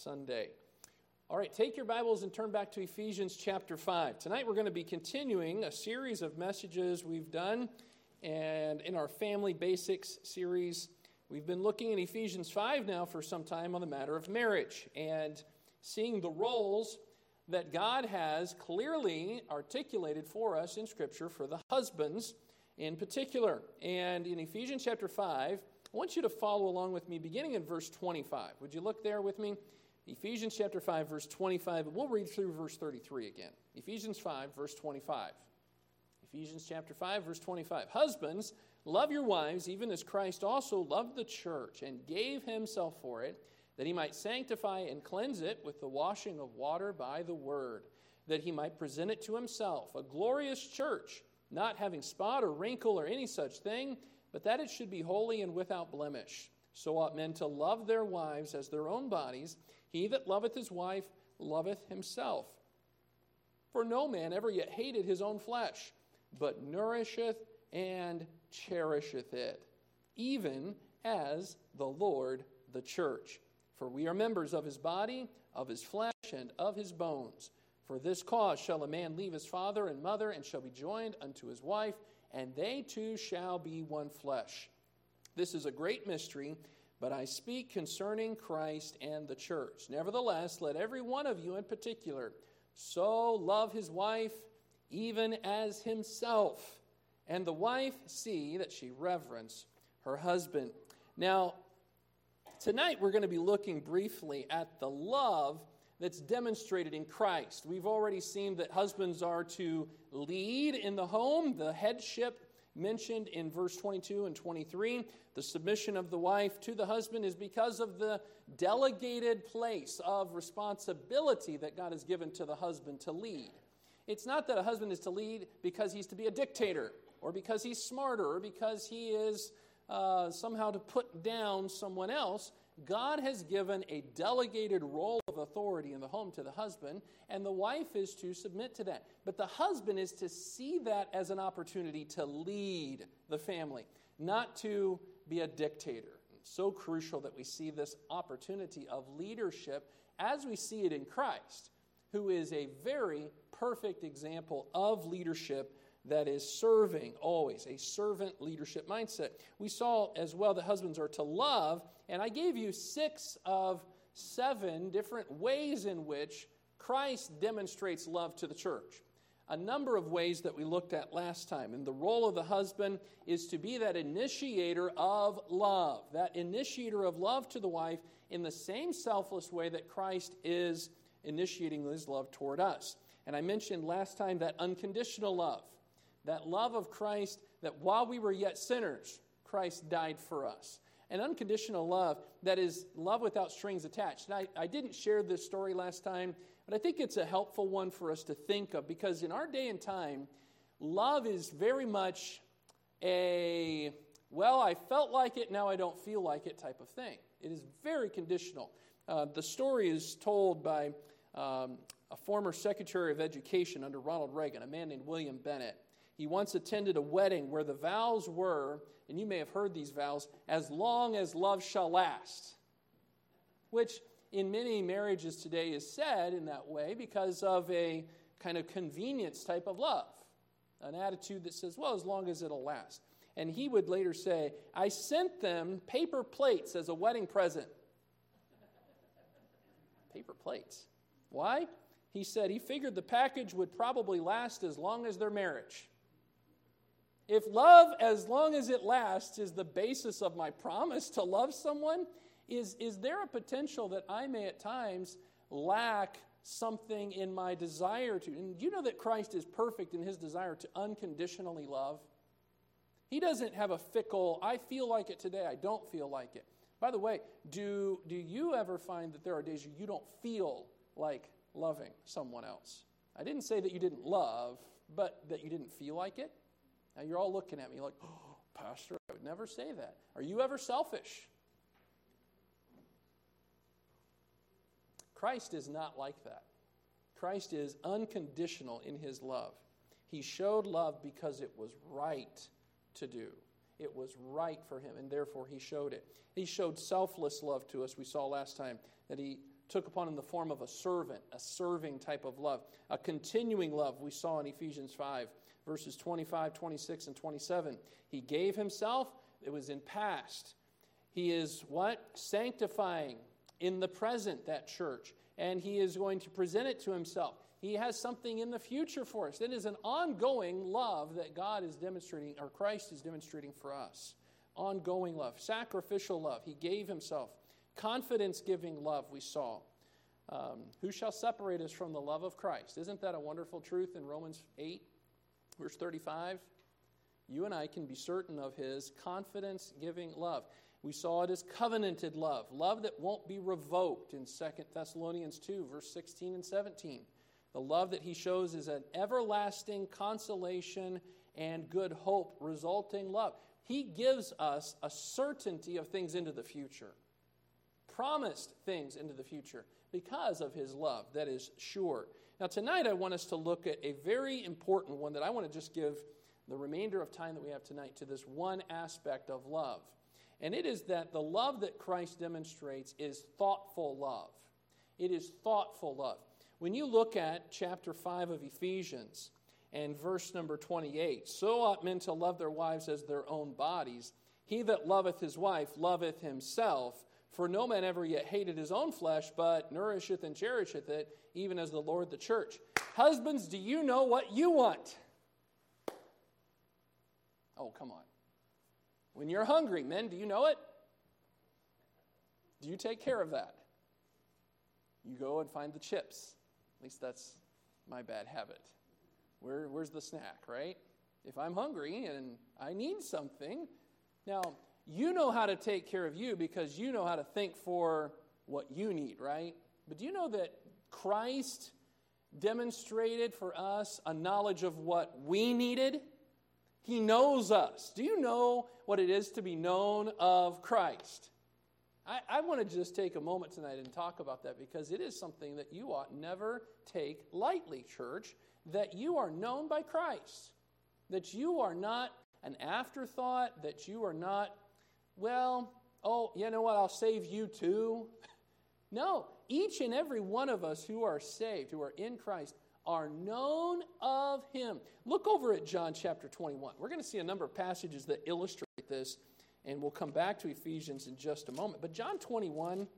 Sunday. All right, take your Bibles and turn back to Ephesians chapter 5. Tonight we're going to be continuing a series of messages we've done, and in our Family Basics series, we've been looking at Ephesians 5 now for some time on the matter of marriage and seeing the roles that God has clearly articulated for us in Scripture for the husbands in particular. And in Ephesians chapter 5, I want you to follow along with me beginning in verse 25. Would you look there with me? Ephesians chapter 5, verse 25, and we'll read through verse 33 again. Ephesians 5, verse 25. Ephesians chapter 5, verse 25. Husbands, love your wives, even as Christ also loved the church and gave himself for it, that he might sanctify and cleanse it with the washing of water by the word, that he might present it to himself, a glorious church, not having spot or wrinkle or any such thing, but that it should be holy and without blemish. So ought men to love their wives as their own bodies. He that loveth his wife loveth himself. For no man ever yet hated his own flesh, but nourisheth and cherisheth it, even as the Lord the church. For we are members of his body, of his flesh, and of his bones. For this cause shall a man leave his father and mother, and shall be joined unto his wife, and they two shall be one flesh. This is a great mystery, but I speak concerning Christ and the church. Nevertheless, let every one of you in particular so love his wife, even as himself, and the wife see that she reverence her husband. Now, tonight we're going to be looking briefly at the love that's demonstrated in Christ. We've already seen that husbands are to lead in the home, the headship mentioned in verse 22 and 23. The submission of the wife to the husband is because of the delegated place of responsibility that God has given to the husband to lead. It's not that a husband is to lead because he's to be a dictator, or because he's smarter, or because he is somehow to put down someone else. God has given a delegated role of authority in the home to the husband, and the wife is to submit to that. But the husband is to see that as an opportunity to lead the family, not to be a dictator. It's so crucial that we see this opportunity of leadership as we see it in Christ, who is a very perfect example of leadership that is serving, always a servant leadership mindset. We saw as well that husbands are to love, and I gave you 6 of 7 different ways in which Christ demonstrates love to the church. A number of ways that we looked at last time. And the role of the husband is to be that initiator of love, that initiator of love to the wife in the same selfless way that Christ is initiating his love toward us. And I mentioned last time that unconditional love. That love of Christ, that while we were yet sinners, Christ died for us. An unconditional love that is love without strings attached. And I didn't share this story last time, but I think it's a helpful one for us to think of, because in our day and time, love is very much a, well, I felt like it, now I don't feel like it type of thing. It is very conditional. The story is told by a former Secretary of Education under Ronald Reagan, a man named William Bennett. He once attended a wedding where the vows were, and you may have heard these vows, as long as love shall last, which in many marriages today is said in that way because of a kind of convenience type of love, an attitude that says, well, as long as it'll last. And he would later say, I sent them paper plates as a wedding present. Paper plates. Why? He said he figured the package would probably last as long as their marriage. If love, as long as it lasts, is the basis of my promise to love someone, is there a potential that I may at times lack something in my desire to? And do you know that Christ is perfect in his desire to unconditionally love? He doesn't have a fickle, I feel like it today, I don't feel like it. By the way, do you ever find that there are days you don't feel like loving someone else? I didn't say that you didn't love, but that you didn't feel like it. Now you're all looking at me like, oh, Pastor, I would never say that. Are you ever selfish? Christ is not like that. Christ is unconditional in his love. He showed love because it was right to do. It was right for him, and therefore he showed it. He showed selfless love to us. We saw last time that he took upon him the form of a servant, a serving type of love, a continuing love we saw in Ephesians 5, verses 25, 26, and 27. He gave himself, it was in past. He is what? Sanctifying in the present, that church, and he is going to present it to himself. He has something in the future for us. It is an ongoing love that God is demonstrating, or Christ is demonstrating for us. Ongoing love, sacrificial love. He gave himself. Confidence-giving love we saw. Who shall separate us from the love of Christ? Isn't that a wonderful truth in Romans 8, verse 35? You and I can be certain of his confidence-giving love. We saw it as covenanted love, love that won't be revoked in 2 Thessalonians 2, verse 16 and 17. The love that he shows is an everlasting consolation and good hope resulting love. He gives us a certainty of things into the future, promised things into the future because of his love that is sure. Now tonight I want us to look at a very important one that I want to just give the remainder of time that we have tonight to this one aspect of love. And it is that the love that Christ demonstrates is thoughtful love. It is thoughtful love. When you look at chapter 5 of Ephesians and verse number 28, so ought men to love their wives as their own bodies. He that loveth his wife loveth himself. For no man ever yet hated his own flesh, but nourisheth and cherisheth it, even as the Lord the church. Husbands, do you know what you want? Oh, come on. When you're hungry, men, do you know it? Do you take care of that? You go and find the chips. At least that's my bad habit. Where's the snack, right? If I'm hungry and I need something, now, you know how to take care of you because you know how to think for what you need, right? But do you know that Christ demonstrated for us a knowledge of what we needed? He knows us. Do you know what it is to be known of Christ? I want to just take a moment tonight and talk about that because it is something that you ought never take lightly, church, that you are known by Christ, that you are not an afterthought, that you are not, well, oh, you know what, I'll save you too. No, each and every one of us who are saved, who are in Christ, are known of him. Look over at John chapter 21. We're going to see a number of passages that illustrate this, and we'll come back to Ephesians in just a moment. But John 21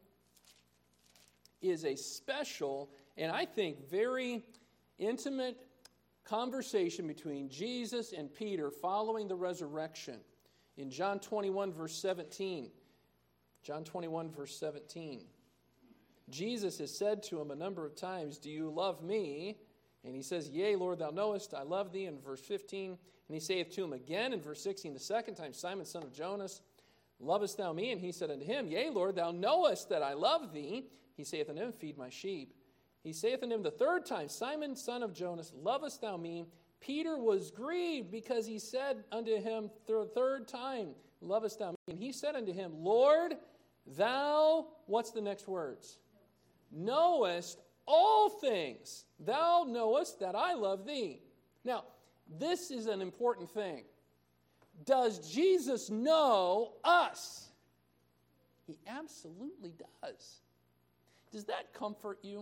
is a special, and I think very intimate conversation between Jesus and Peter following the resurrection. In John 21, verse 17, John 21, verse 17, Jesus has said to him a number of times, do you love me? And he says, yea, Lord, thou knowest, I love thee, in verse 15. And he saith to him again in verse 16, the second time, Simon, son of Jonas, lovest thou me? And he said unto him, yea, Lord, thou knowest that I love thee. He saith unto him, feed my sheep. He saith unto him the third time, Simon, son of Jonas, lovest thou me? Peter was grieved because he said unto him the third time, lovest thou me? And he said unto him, Lord, thou, what's the next words? Knowest all things. Thou knowest that I love thee. Now, this is an important thing. Does Jesus know us? He absolutely does. Does that comfort you?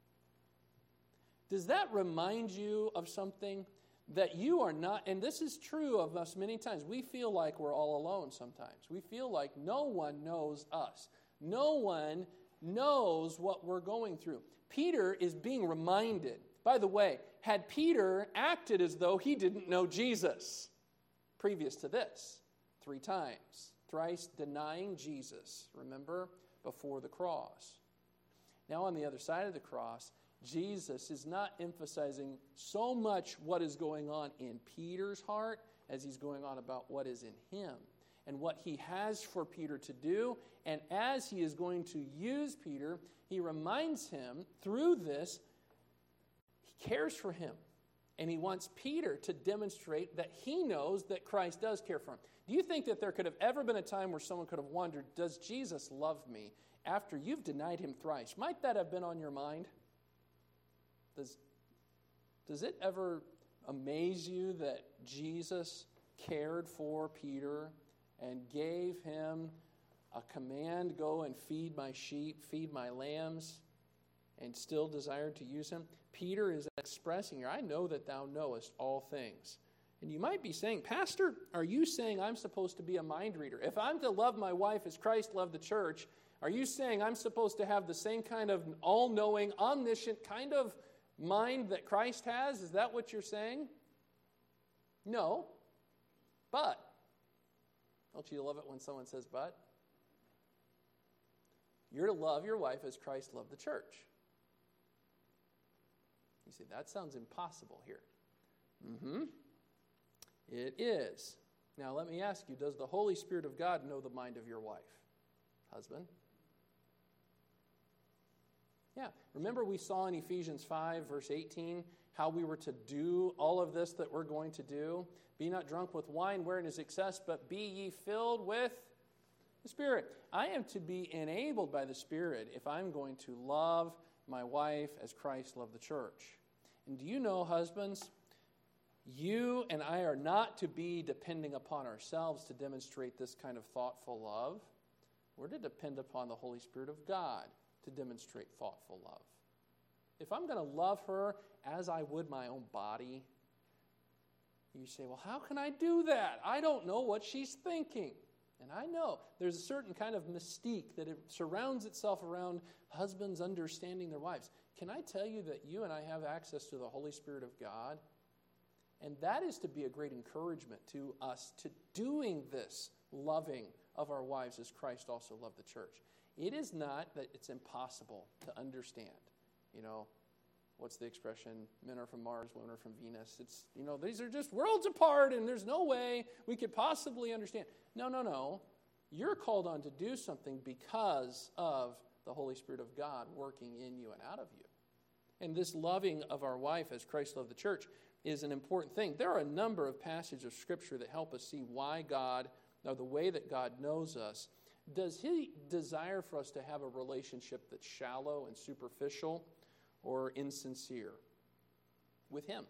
Does that remind you of something that you are not, and this is true of us many times, we feel like we're all alone sometimes. We feel like no one knows us. No one knows what we're going through. Peter is being reminded. By the way, had Peter acted as though he didn't know Jesus previous to this, 3 times, thrice denying Jesus, remember, before the cross. Now on the other side of the cross, Jesus is not emphasizing so much what is going on in Peter's heart as he's going on about what is in him and what he has for Peter to do. And as he is going to use Peter, he reminds him through this, he cares for him. And he wants Peter to demonstrate that he knows that Christ does care for him. Do you think that there could have ever been a time where someone could have wondered, does Jesus love me after you've denied him thrice? Might that have been on your mind? Does it ever amaze you that Jesus cared for Peter and gave him a command, go and feed my sheep, feed my lambs? and still desired to use him? Peter is expressing here, I know that thou knowest all things. And you might be saying, Pastor, are you saying I'm supposed to be a mind reader? If I'm to love my wife as Christ loved the church, are you saying I'm supposed to have the same kind of all-knowing, omniscient kind of mind that Christ has? Is that what you're saying? No. But, don't you love it when someone says but? You're to love your wife as Christ loved the church. You say, that sounds impossible here. It is. Now let me ask you, does the Holy Spirit of God know the mind of your wife? Husband? Yeah. Remember we saw in Ephesians 5, verse 18, how we were to do all of this that we're going to do? Be not drunk with wine wherein is excess, but be ye filled with the Spirit. I am to be enabled by the Spirit if I'm going to love my wife as Christ loved the church. And do you know, husbands, you and I are not to be depending upon ourselves to demonstrate this kind of thoughtful love. We're to depend upon the Holy Spirit of God to demonstrate thoughtful love. If I'm going to love her as I would my own body, you say, well, how can I do that? I don't know what she's thinking. And I know there's a certain kind of mystique that it surrounds itself around husbands understanding their wives. Can I tell you that you and I have access to the Holy Spirit of God? And that is to be a great encouragement to us to doing this loving of our wives as Christ also loved the church. It is not that it's impossible to understand. You know, what's the expression? Men are from Mars, women are from Venus. It's, you know, these are just worlds apart and there's no way we could possibly understand. No. You're called on to do something because of the Holy Spirit of God working in you and out of you. And this loving of our wife as Christ loved the church is an important thing. There are a number of passages of Scripture that help us see why God, or the way that God knows us. Does He desire for us to have a relationship that's shallow and superficial or insincere with Him?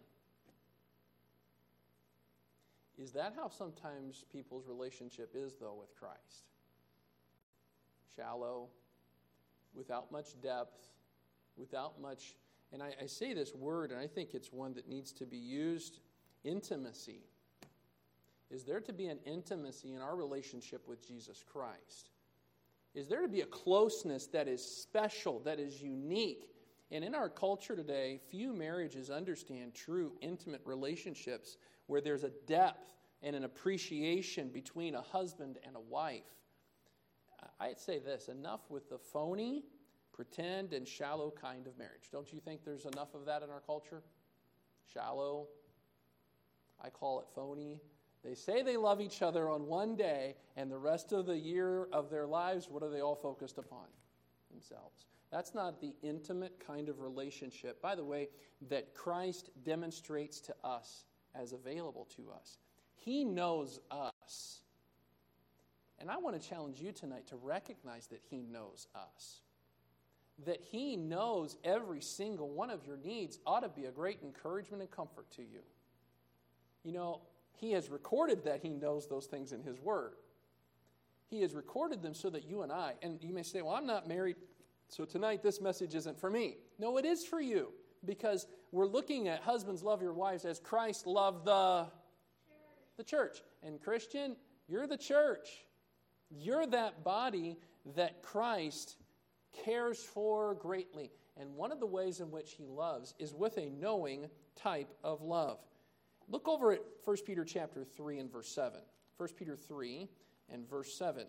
Is that how sometimes people's relationship is, though, with Christ? Shallow, without much depth, without much... And I say this word, and I think it's one that needs to be used, intimacy. Is there to be an intimacy in our relationship with Jesus Christ? Is there to be a closeness that is special, that is unique? And in our culture today, few marriages understand true intimate relationships where there's a depth and an appreciation between a husband and a wife. I'd say this, enough with the phony, pretend, and shallow kind of marriage. Don't you think there's enough of that in our culture? Shallow. I call it phony. They say they love each other on one day, and the rest of the year of their lives, what are they all focused upon? Themselves. That's not the intimate kind of relationship, by the way, that Christ demonstrates to us as available to us. He knows us. And I want to challenge you tonight to recognize that He knows us. That He knows every single one of your needs ought to be a great encouragement and comfort to you. You know, He has recorded that He knows those things in His Word. He has recorded them so that you and I, and you may say, well, I'm not married, so tonight this message isn't for me. No, it is for you, because we're looking at husbands, love your wives as Christ loved the church. And Christian, you're the church. You're that body that Christ cares for greatly. And one of the ways in which He loves is with a knowing type of love. Look over at 1 Peter chapter 3 and verse 7. 1 Peter 3 and verse 7.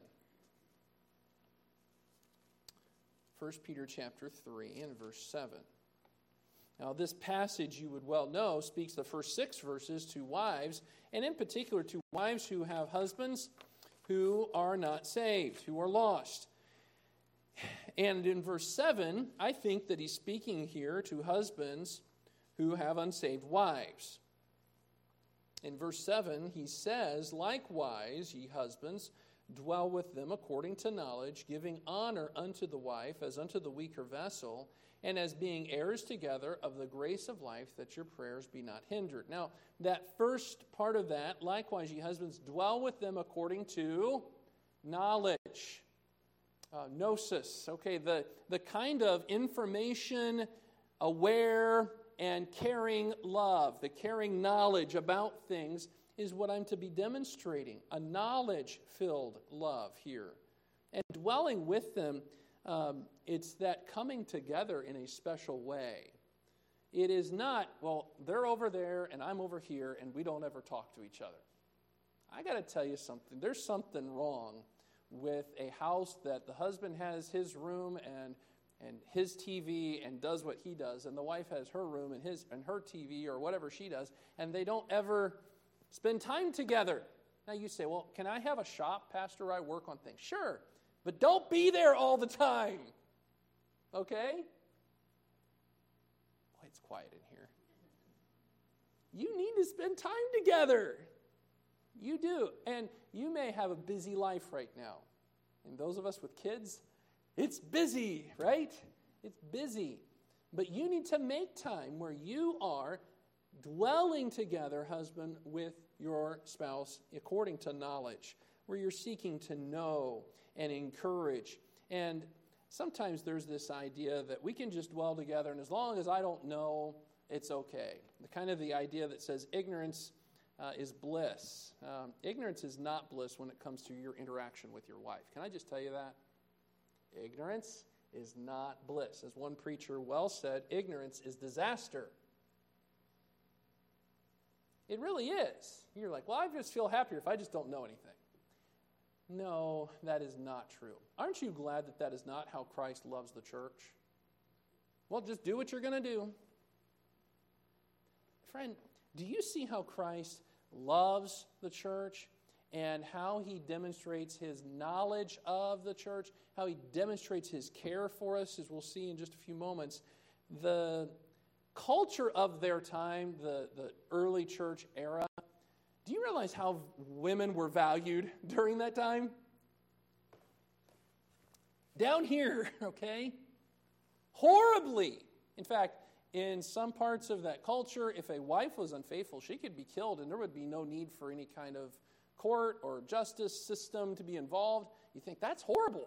1 Peter chapter 3 and verse 7. Now, this passage, you would well know, speaks the first 6 verses to wives, and in particular to wives who have husbands who are not saved, who are lost. And in verse 7, I think that he's speaking here to husbands who have unsaved wives. In verse 7, he says, likewise, ye husbands, dwell with them according to knowledge, giving honor unto the wife as unto the weaker vessel, and as being heirs together of the grace of life, that your prayers be not hindered. Now, that first part of that, likewise, ye husbands, dwell with them according to knowledge. Gnosis, okay, the kind of information-aware and caring love, the caring knowledge about things is what I'm to be demonstrating, a knowledge-filled love here. And dwelling with them, it's that coming together in a special way. It is not, well, they're over there and I'm over here and we don't ever talk to each other. I got to tell you something. There's something wrong with a house that the husband has his room and his TV and does what he does, and the wife has her room and her TV or whatever she does, and they don't ever spend time together. Now you say, well, can I have a shop, Pastor, where I work on things? Sure, but don't be there all the time, okay? Boy, it's quiet in here. You need to spend time together. You do. And you may have a busy life right now. And those of us with kids, it's busy, right? It's busy. But you need to make time where you are dwelling together, husband, with your spouse according to knowledge, where you're seeking to know and encourage. And sometimes there's this idea that we can just dwell together, and as long as I don't know, it's okay. The idea that says ignorance is bliss. Ignorance is not bliss when it comes to your interaction with your wife. Can I just tell you that? Ignorance is not bliss. As one preacher well said, ignorance is disaster. It really is. You're like, well, I just feel happier if I just don't know anything. No, that is not true. Aren't you glad that that is not how Christ loves the church? Well, just do what you're going to do. Friend, do you see how Christ loves the church and how he demonstrates his knowledge of the church, how he demonstrates his care for us, as we'll see in just a few moments? The culture of their time, the early church era, do you realize how women were valued during that time? Down here, okay? Horribly. In fact, in some parts of that culture, if a wife was unfaithful, she could be killed, and there would be no need for any kind of court or justice system to be involved. You think, that's horrible.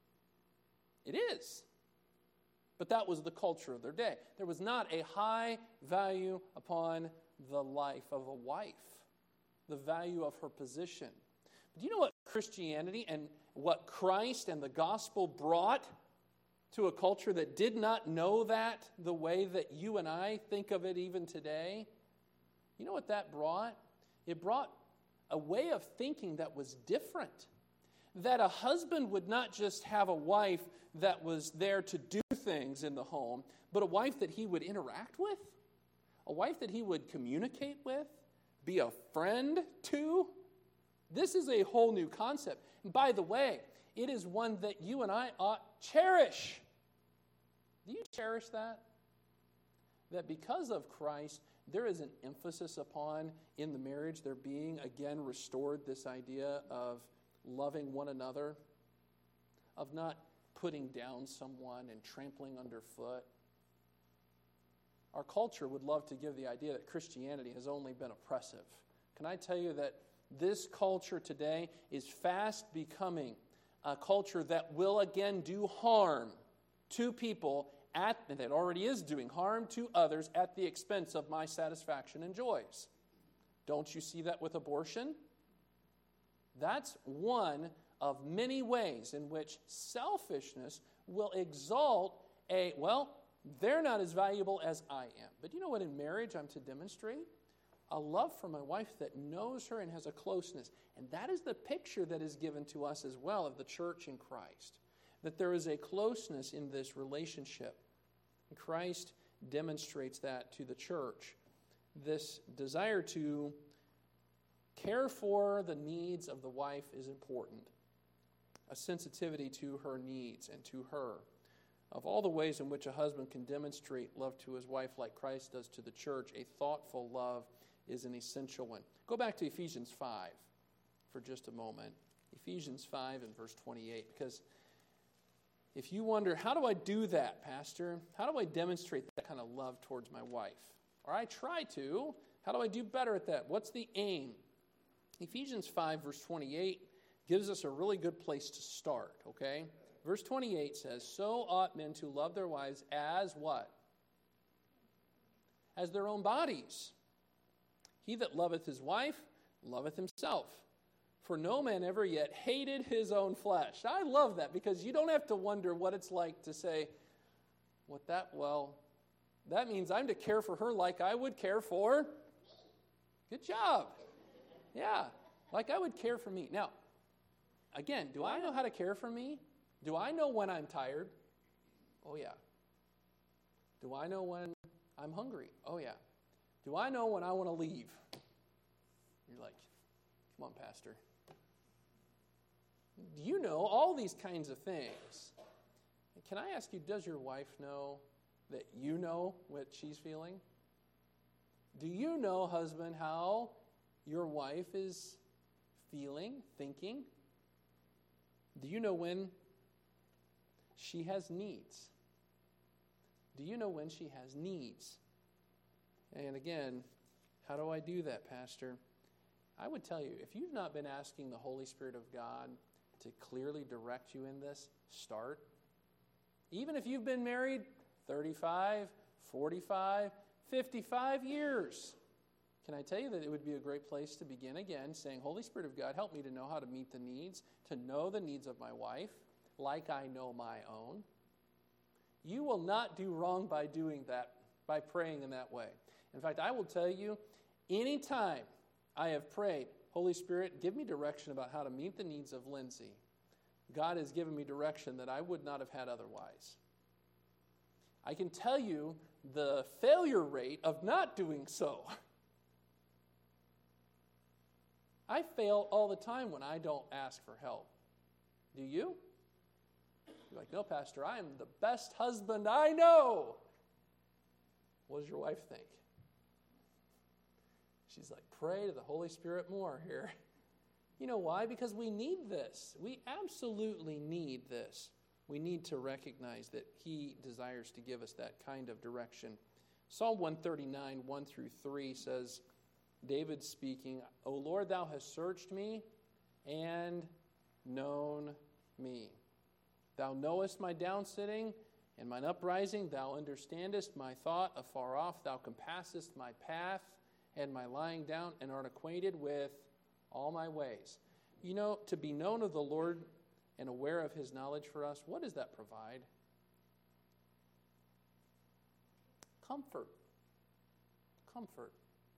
It is. But that was the culture of their day. There was not a high value upon the life of a wife, the value of her position. But do you know what Christianity and what Christ and the gospel brought to a culture that did not know that the way that you and I think of it even today? You know what that brought? It brought a way of thinking that was different. That a husband would not just have a wife that was there to do things in the home, but a wife that he would interact with, a wife that he would communicate with, be a friend to. This is a whole new concept. And by the way, it is one that you and I ought cherish. Do you cherish that? That because of Christ, there is an emphasis upon, in the marriage, there being again restored this idea of loving one another, of not putting down someone and trampling underfoot. Our culture would love to give the idea that Christianity has only been oppressive. Can I tell you that this culture today is fast becoming a culture that will again do harm to people, and it already is doing harm to others at the expense of my satisfaction and joys. Don't you see that with abortion? That's one of many ways in which selfishness will exalt they're not as valuable as I am. But you know what in marriage I'm to demonstrate? A love for my wife that knows her and has a closeness. And that is the picture that is given to us as well of the church in Christ. That there is a closeness in this relationship. And Christ demonstrates that to the church. This desire to care for the needs of the wife is important. A sensitivity to her needs and to her. Of all the ways in which a husband can demonstrate love to his wife like Christ does to the church, a thoughtful love is an essential one. Go back to Ephesians 5 for just a moment. Ephesians 5 and verse 28. Because if you wonder, how do I do that, Pastor? How do I demonstrate that kind of love towards my wife? Or I try to. How do I do better at that? What's the aim? Ephesians 5 verse 28 gives us a really good place to start, okay? verse 28 says, so ought men to love their wives as what? As their own bodies. He that loveth his wife loveth himself. For no man ever yet hated his own flesh. I love that because you don't have to wonder what it's like to say, that means I'm to care for her like I would care for. Good job. Yeah, like I would care for me. Now, again, do I know how to care for me? Do I know when I'm tired? Oh, yeah. Do I know when I'm hungry? Oh, yeah. Do I know when I want to leave? You're like, come on, Pastor. Do you know all these kinds of things? Can I ask you, does your wife know that you know what she's feeling? Do you know, husband, how your wife is feeling, thinking? Do you know when she has needs? Do you know when she has needs? And again, how do I do that, Pastor? I would tell you, if you've not been asking the Holy Spirit of God to clearly direct you in this, start. Even if you've been married 35, 45, 55 years, can I tell you that it would be a great place to begin again, saying, Holy Spirit of God, help me to know how to meet the needs, to know the needs of my wife, like I know my own. You will not do wrong by doing that, by praying in that way. In fact, I will tell you, anytime I have prayed, Holy Spirit, give me direction about how to meet the needs of Lindsay, God has given me direction that I would not have had otherwise. I can tell you the failure rate of not doing so. I fail all the time when I don't ask for help. Do you? You're like, no, Pastor, I am the best husband I know. What does your wife think? She's like, pray to the Holy Spirit more here. You know why? Because we need this. We absolutely need this. We need to recognize that He desires to give us that kind of direction. Psalm 139, 1 through 3 says, David speaking, O Lord, thou hast searched me and known me. Thou knowest my downsitting and mine uprising. Thou understandest my thought afar off. Thou compassest my path and my lying down, and art acquainted with all my ways. You know, to be known of the Lord and aware of His knowledge for us, what does that provide? Comfort. Comfort.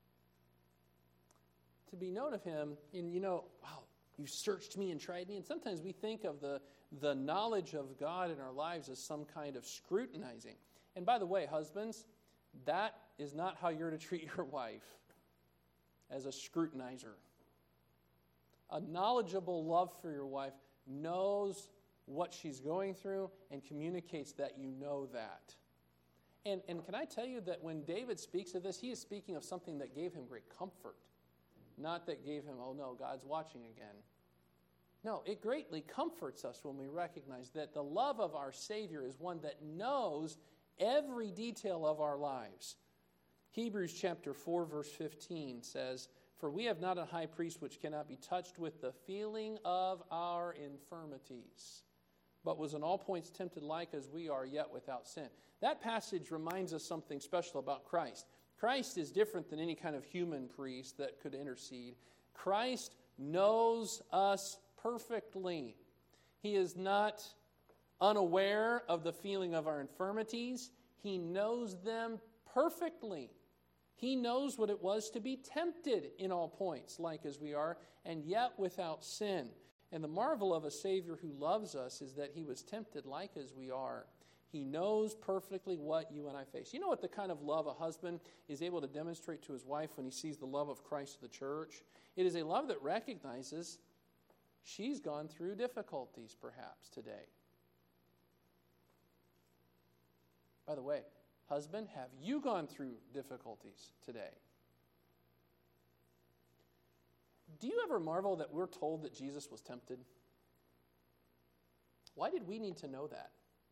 To be known of Him, and wow, you searched me and tried me. And sometimes we think of the knowledge of God in our lives as some kind of scrutinizing. And by the way, husbands, that is not how you're to treat your wife, as a scrutinizer. A knowledgeable love for your wife knows what she's going through and communicates that you know that. And can I tell you that when David speaks of this, he is speaking of something that gave him great comfort. Not that gave him, oh no, God's watching again. No, it greatly comforts us when we recognize that the love of our Savior is one that knows every detail of our lives. Hebrews chapter 4, verse 15 says, For we have not a high priest which cannot be touched with the feeling of our infirmities, but was in all points tempted like as we are, yet without sin. That passage reminds us something special about Christ. Christ is different than any kind of human priest that could intercede. Christ knows us perfectly. He is not unaware of the feeling of our infirmities. He knows them perfectly. He knows what it was to be tempted in all points, like as we are, and yet without sin. And the marvel of a Savior who loves us is that He was tempted like as we are. He knows perfectly what you and I face. You know what the kind of love a husband is able to demonstrate to his wife when he sees the love of Christ to the church? It is a love that recognizes she's gone through difficulties perhaps today. By the way, husband, have you gone through difficulties today? Do you ever marvel that we're told that Jesus was tempted? Why did we need to know that?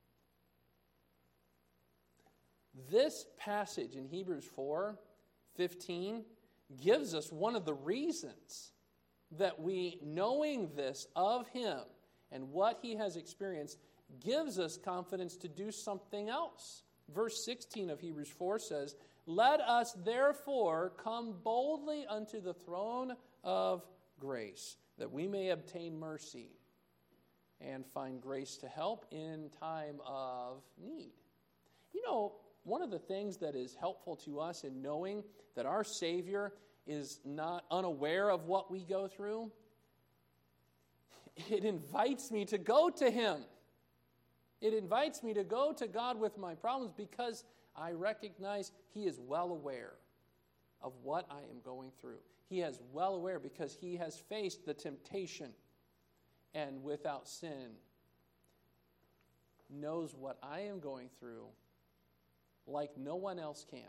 This passage in Hebrews 4:15 gives us one of the reasons that we, knowing this of Him and what He has experienced, gives us confidence to do something else. Verse 16 of Hebrews 4 says, "Let us therefore come boldly unto the throne of grace, that we may obtain mercy and find grace to help in time of need." You know, one of the things that is helpful to us in knowing that our Savior is not unaware of what we go through, it invites me to go to Him. It invites me to go to God with my problems because I recognize He is well aware of what I am going through. He is well aware because He has faced the temptation and without sin knows what I am going through like no one else can.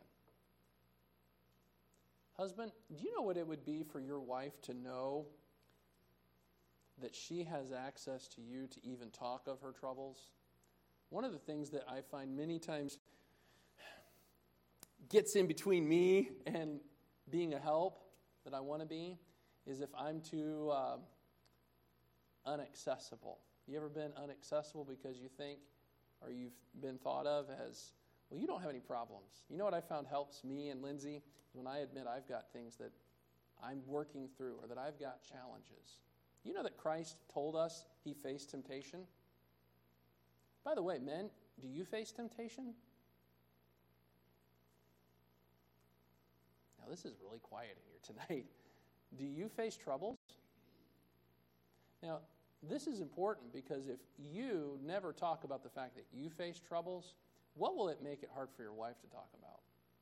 Husband, do you know what it would be for your wife to know that she has access to you to even talk of her troubles? One of the things that I find many times gets in between me and being a help that I want to be is if I'm too unaccessible. You ever been unaccessible because you think or you've been thought of as, well, you don't have any problems? You know what I found helps me and Lindsay? When I admit I've got things that I'm working through or that I've got challenges. You know that Christ told us He faced temptation? By the way, men, do you face temptation? Now, this is really quiet in here tonight. Do you face troubles? Now, this is important because if you never talk about the fact that you face troubles, what will it make it hard for your wife to talk about?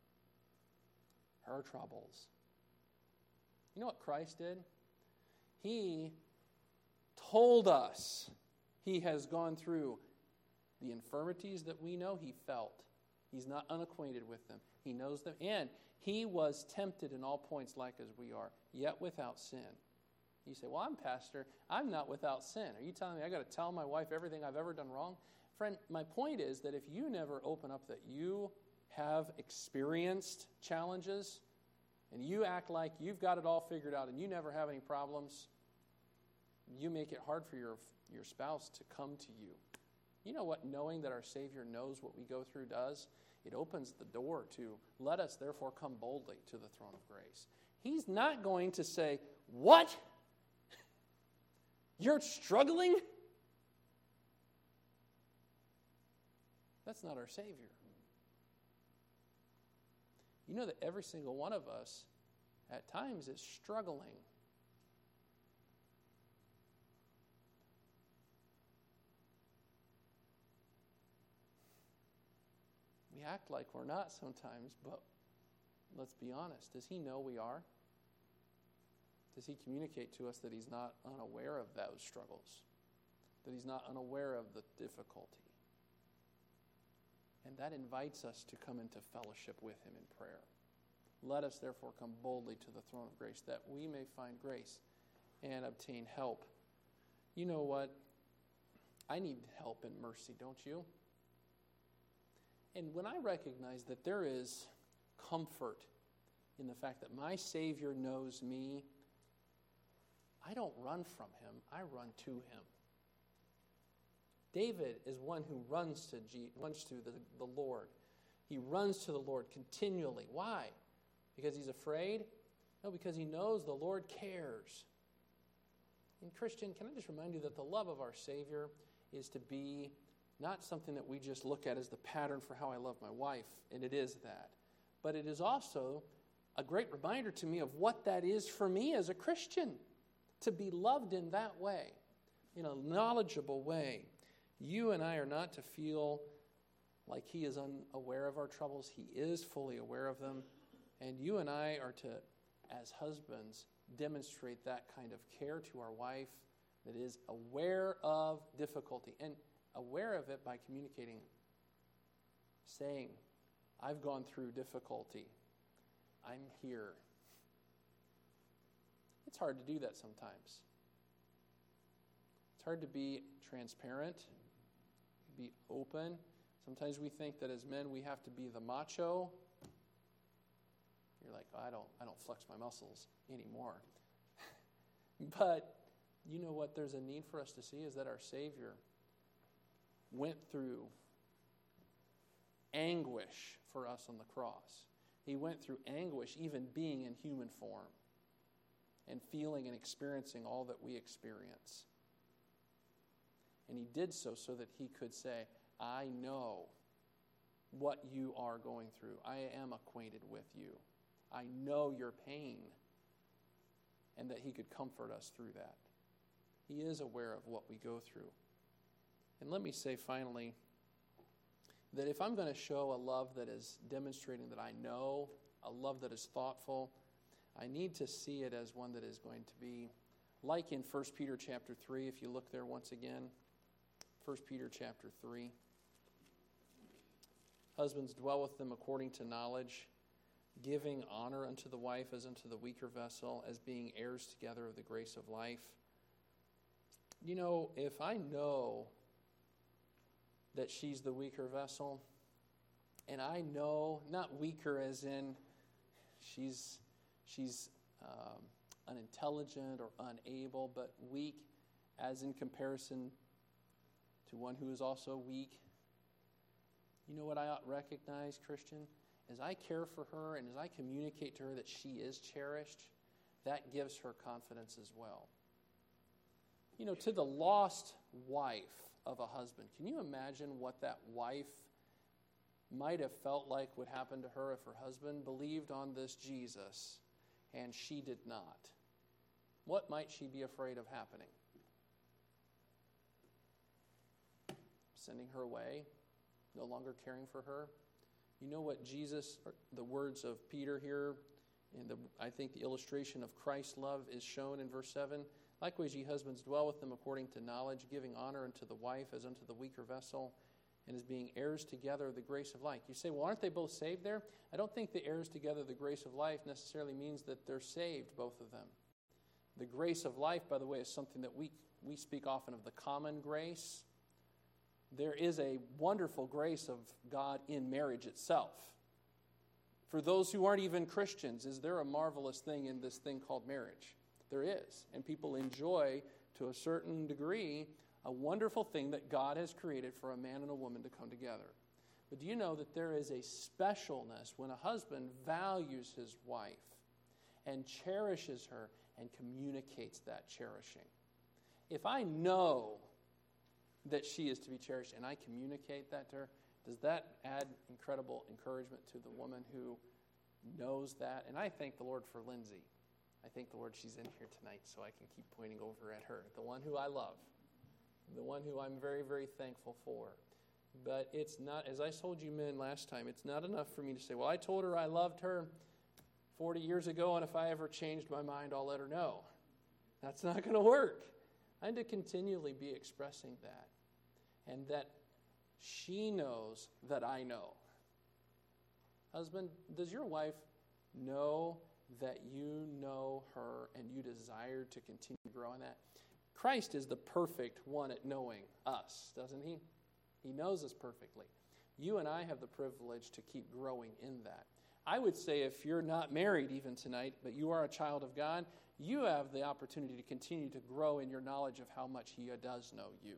Her troubles. You know what Christ did? He told us He has gone through the infirmities that we know He felt. He's not unacquainted with them. He knows them. And He was tempted in all points like as we are, yet without sin. You say, well, I'm pastor. I'm not without sin. Are you telling me I got to tell my wife everything I've ever done wrong? Friend, my point is that if you never open up that you have experienced challenges and you act like you've got it all figured out and you never have any problems, you make it hard for your spouse to come to you. You know what knowing that our Savior knows what we go through does? It opens the door to let us therefore come boldly to the throne of grace. He's not going to say, what? You're struggling? That's not our Savior. You know that every single one of us at times is struggling. We act like we're not sometimes, but let's be honest. Does He know we are? Does He communicate to us that He's not unaware of those struggles? That He's not unaware of the difficulty? And that invites us to come into fellowship with Him in prayer. Let us therefore come boldly to the throne of grace that we may find grace and obtain help. You know what? I need help and mercy, don't you? And when I recognize that there is comfort in the fact that my Savior knows me, I don't run from Him, I run to Him. David is one who runs to the Lord. He runs to the Lord continually. Why? Because he's afraid? No, because he knows the Lord cares. And Christian, can I just remind you that the love of our Savior is to be not something that we just look at as the pattern for how I love my wife, and it is that. But it is also a great reminder to me of what that is for me as a Christian, to be loved in that way, in a knowledgeable way. You and I are not to feel like He is unaware of our troubles. He is fully aware of them. And you and I are to, as husbands, demonstrate that kind of care to our wife that is aware of difficulty and aware of it by communicating, saying, I've gone through difficulty. I'm here. It's hard to do that sometimes. It's hard to be transparent, be open. Sometimes we think that as men we have to be the macho. You're like, I don't flex my muscles anymore. But you know what there's a need for us to see is that our Savior went through anguish for us on the cross. He went through anguish even being in human form and feeling and experiencing all that we experience. And he did so that he could say, I know what you are going through. I am acquainted with you. I know your pain. And that he could comfort us through that. He is aware of what we go through. And let me say finally that if I'm going to show a love that is demonstrating that I know, a love that is thoughtful, I need to see it as one that is going to be like in 1 Peter chapter 3, if you look there once again. 1 Peter chapter 3. Husbands, dwell with them according to knowledge, giving honor unto the wife as unto the weaker vessel, as being heirs together of the grace of life. You know, if I know that she's the weaker vessel, and I know, not weaker as in she's unintelligent or unable, but weak as in comparison to one who is also weak. You know what I ought to recognize, Christian? As I care for her and as I communicate to her that she is cherished, that gives her confidence as well. You know, to the lost wife of a husband, can you imagine what that wife might have felt like would happen to her if her husband believed on this Jesus and she did not? What might she be afraid of happening? Sending her away, no longer caring for her. You know what Jesus, the words of Peter here, and I think the illustration of Christ's love is shown in verse 7. Likewise, ye husbands, dwell with them according to knowledge, giving honor unto the wife as unto the weaker vessel, and as being heirs together of the grace of life. You say, well, aren't they both saved there? I don't think the heirs together of the grace of life necessarily means that they're saved, both of them. The grace of life, by the way, is something that we speak often of the common grace. There is a wonderful grace of God in marriage itself. For those who aren't even Christians, is there a marvelous thing in this thing called marriage? There is. And people enjoy, to a certain degree, a wonderful thing that God has created for a man and a woman to come together. But do you know that there is a specialness when a husband values his wife and cherishes her and communicates that cherishing? If I know that she is to be cherished and I communicate that to her, does that add incredible encouragement to the woman who knows that? And I thank the Lord for Lindsay. I thank the Lord she's in here tonight so I can keep pointing over at her, the one who I love, the one who I'm very, very thankful for. But it's not, as I told you men last time, it's not enough for me to say, well, I told her I loved her 40 years ago, and if I ever changed my mind, I'll let her know. That's not going to work. I need to continually be expressing that, and that she knows that I know. Husband, does your wife know that you know her and you desire to continue growing that? Christ is the perfect one at knowing us, doesn't he? He knows us perfectly. You and I have the privilege to keep growing in that. I would say if you're not married even tonight, but you are a child of God, you have the opportunity to continue to grow in your knowledge of how much he does know you.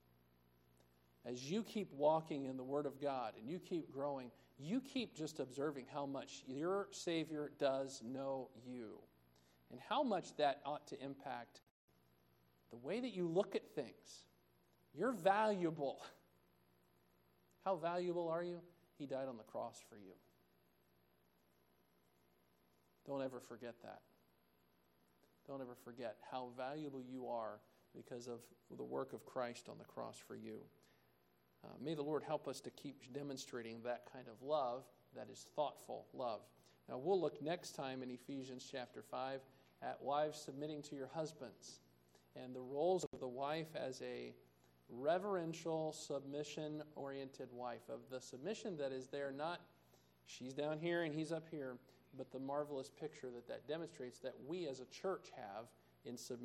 As you keep walking in the Word of God and you keep growing, you keep just observing how much your Savior does know you and how much that ought to impact the way that you look at things. You're valuable. How valuable are you? He died on the cross for you. Don't ever forget that. Don't ever forget how valuable you are because of the work of Christ on the cross for you. May the Lord help us to keep demonstrating that kind of love that is thoughtful love. Now we'll look next time in Ephesians chapter 5 at wives submitting to your husbands and the roles of the wife as a reverential, submission-oriented wife, of the submission that is there, not she's down here and he's up here, but the marvelous picture that demonstrates that we as a church have in submission.